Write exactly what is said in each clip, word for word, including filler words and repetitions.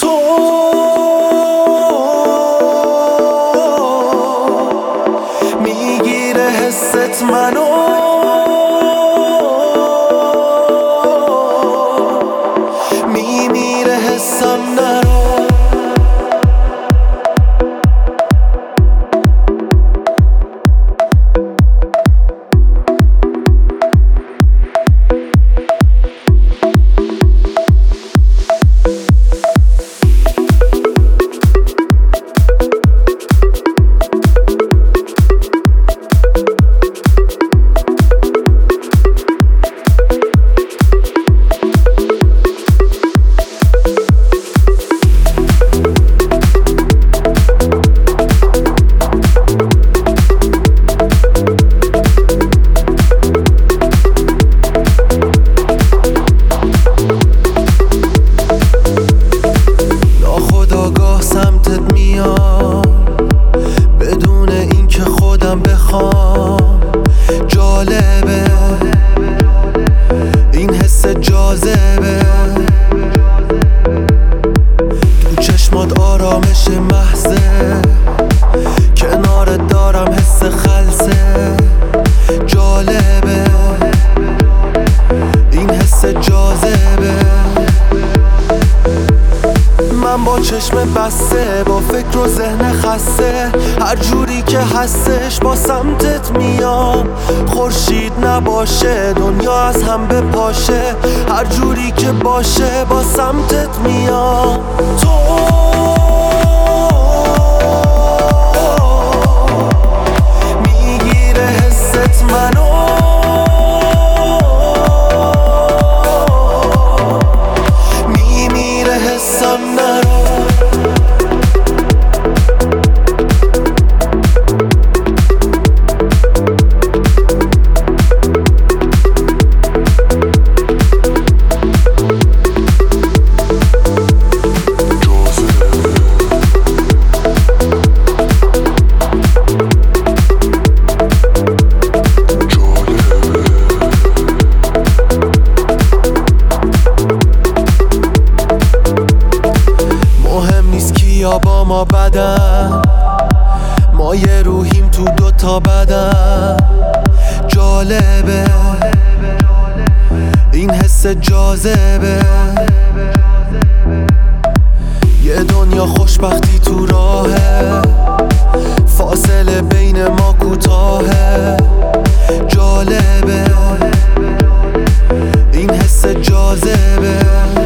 تو میگیره حست منو، میمیره حسم نرو. سمتت میام بدون اینکه خودم بخوام. جالبه این حس جاذبه، تو چشمات آرامش محضه، کنارت دارم حس خلسه. جالبه این حس جاذبه، من با چشم بسته، با فکر و ذهن خسته، هر جوری که هستش با سمتت میام. خورشید نباشه دنیا از هم بپاشه، هر جوری که باشه با سمتت میام. تو میگیره حست منو، میمیره حسم نرو. یا با ما بدن، ما یه روحیم تو دوتا بدن. جالبه این حس جاذبه، یه دنیا خوشبختی تو راهه، فاصله بین ما کوتاهه. جالبه این حس جاذبه،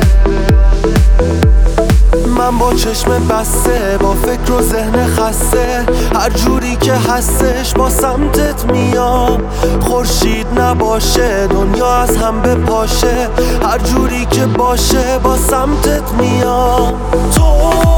من با چشم بسته، با فکر و ذهن خسته، هر جوری که هستش با سمتت میام. خورشید نباشه دنیا از هم بپاشه، هر جوری که باشه با سمتت میام. تو